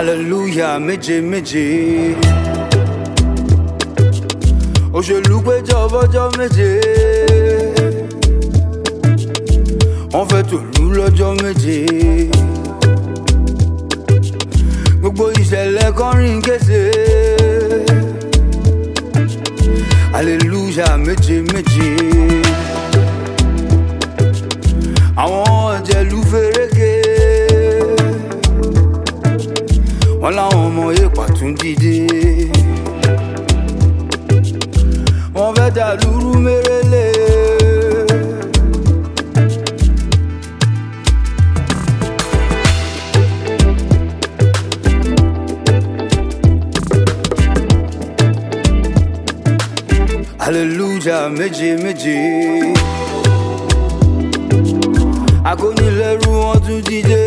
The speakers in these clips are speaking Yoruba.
hallelujah méje méje. Òṣèlú péjọ bọ́jọ́ méje. Wọ́n fẹ́ tòlú lọ́jọ́ méje. Gbogbo ìṣẹ̀lẹ̀ kọrin kése. Hallelujah méje méje. Àwọn ọ̀jẹ̀lú fẹ́rẹ́gẹ́. Wọ́n láwọn ọmọ èèpà tún dìde. Wọ́n fẹ́ dàlúrú mérèlé. Hallelujah méje méje. Akónilẹ́rú wọn tún dìde.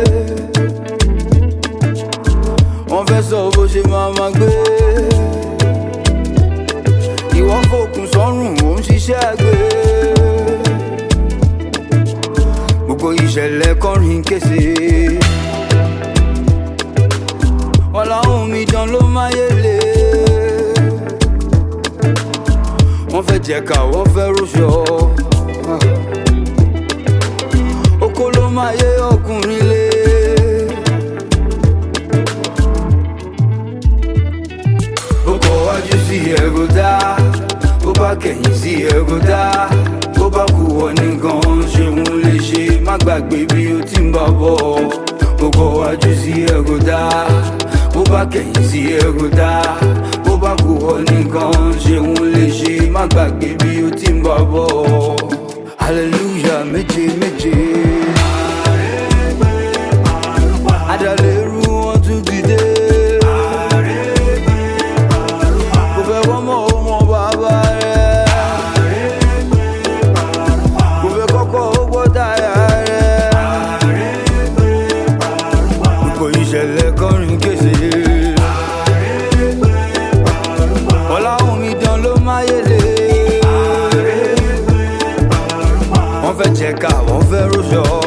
Wọ́n fẹ́ sọ bó ṣe máa gbé. Ìwọ fòkùn sọ́rùn ò ń ṣiṣẹ́ àgbẹ̀. Gbogbo ìṣẹ̀lẹ̀ kọrin kése. Wọ́n láwọn omidan ló máyélé. Wọ́n fẹ́ jẹ̀ka wọ́n fẹ́ róṣọ. Oko ló máa yé ọkùnrin lé. Bó kọ wájú sí ẹ̀rọ dá, bó bá kẹ̀yìn sí ẹ̀rọ dá. Bó bá kú wọ nìkan ṣe òun lè ṣe, má gbàgbé bí o ti ń bá bọ̀. Bó kọ wájú sí ẹ̀rọ dá, bó bá kẹ̀yìn sí ẹ̀rọ dá. Bó bá kú wọ nìkan ṣe òun lè ṣe, má gbàgbé bí o ti ń bá bọ̀. Hallelujah méje méje. Adàlérú wọn tún dìde. Kò fẹ́ wọ́n mọ̀ ó mọ bàbá rẹ̀. Kò fẹ́ kọ́kọ́ ó gbọ́ táyà rẹ̀. Gbogbo ìṣẹ̀lẹ̀ kọrin kése. Wọ́n láwọn omidan ló máyélé. Wọ́n fẹ́ jẹ̀ka wọ́n fẹ́ róṣọ.